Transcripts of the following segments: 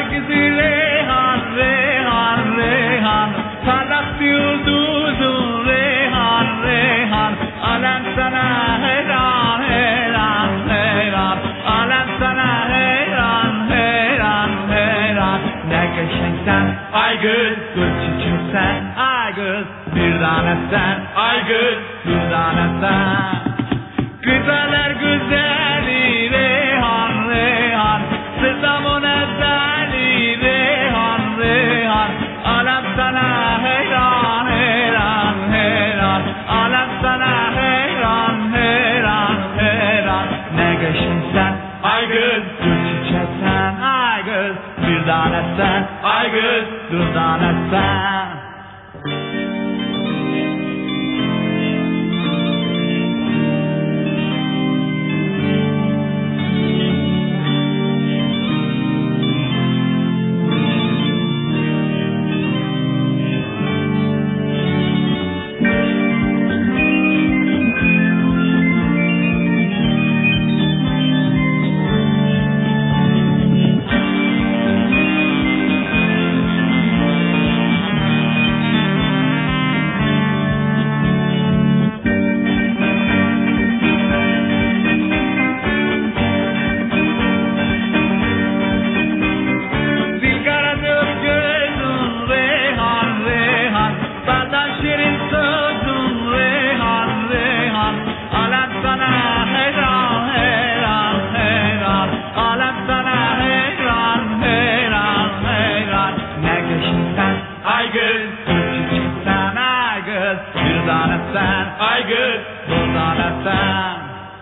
güzeli Reyhan, Reyhan, Reyhan. Parlak yıldızın Reyhan, Reyhan. Alem sana hayran, hayran, hayran. Alem sana hayran, hayran, hayran. Ne geçen ay gül, gül çiçek sen, ay gül, bir tane sen, ay gül, bir tane sen. Güzeller güzeli Reyhan, Reyhan. Sırtamın ezeli Reyhan, Reyhan. Alem sana hayran, hayran, hayran. Alem sana hayran, hayran, hayran. Ne geçin sen, ay gül, gül çiçek sen, ay gül, bir tane sen, ay gül, bir tane sen. Ay gül, buradan etsen.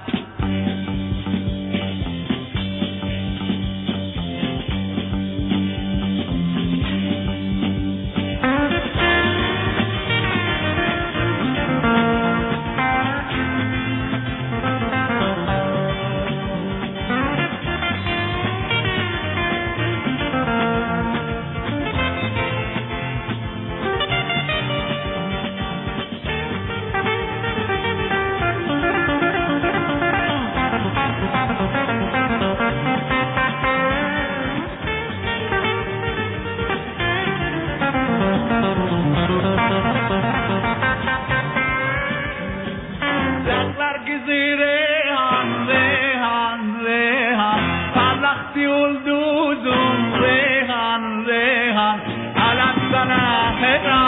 Reyhan, Reyhan, Reyhan. Parlak yıldızın Reyhan, Reyhan. Alem sana hayran.